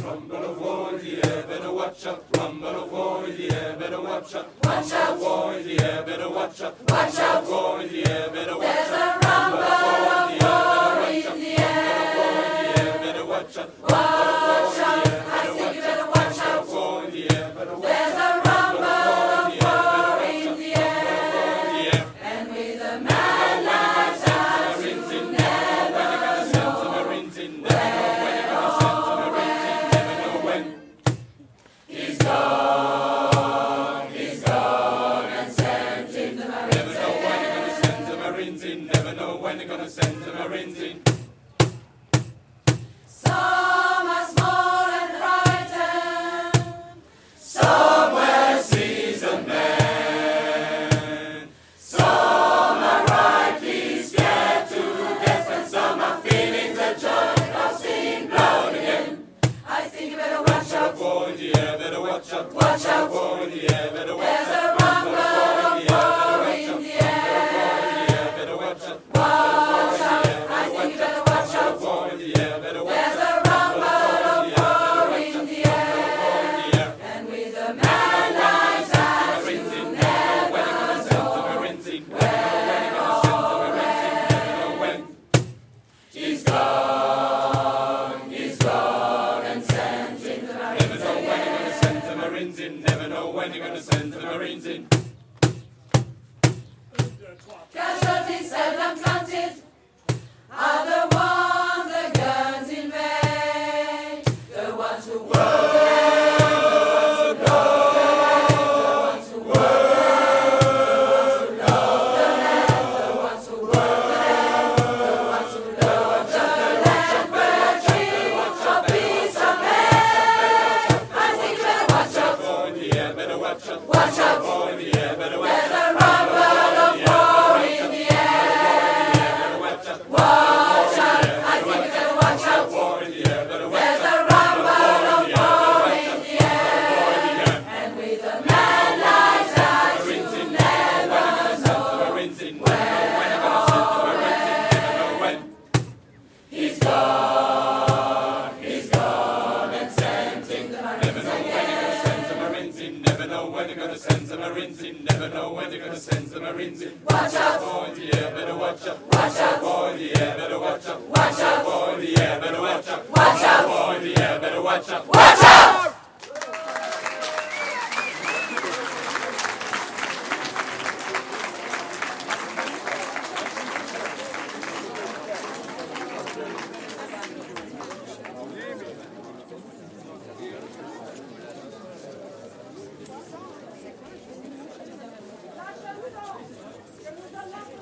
Rumble of war in the air, better watch out. Rumble of war in the air, better watch out. Watch out, war in the air, better watch out. Watch out, war in the air, better watch out. There's a rumble of war in the air. Better watch out. Watch out, I think you better watch out. War in the air, better watch out. There's a rumble of war in the air. And with a man like that, you never know when. He's gone, and sent in the Marines. Never know when they're gonna send the Marines in. Some are small and frightened, some were seasoned men, some are rightly scared to death, and some are feeling the joy of seeing blood again. I think you better watch out. War in the air, better watch out. Watch out. War in the air, better watch There's out. a rumble of war in the air. Better watch out. Watch out, I think you better watch out. War in the air, better watch out. There's a rumble of war in the air. And with a man like that, you never know when. He's gone, and sent in the Marines. Never know when you're gonna send the Marines in. Casualties seldom counted are the ones the guns invade. The ones who work the land, the ones who work the land, the ones who love the land, the ones who love the land, where dreams of peace are made. I think you better watch out. War in the air, better watch out. Watch out. War in the air, better watch There's out. a rumble of war in the air. Watch out. Watch out, I think you better watch out. War in the air, better watch There's out. a rumble of war in the air. And with a man like that, you never know Marines in. Never know when you're gonna send the Marines in. Never know when. he's gone, and sent in the Never know when you're gonna send the Marines in. Never know when you're gonna send the Marines in. Never know when you're gonna send the Marines in. Watch out. War in the air, better watch out. Watch out. War in the air, better watch out. Watch out. War in the air, better watch out. Watch out. War in the air, better watch out. Watch out.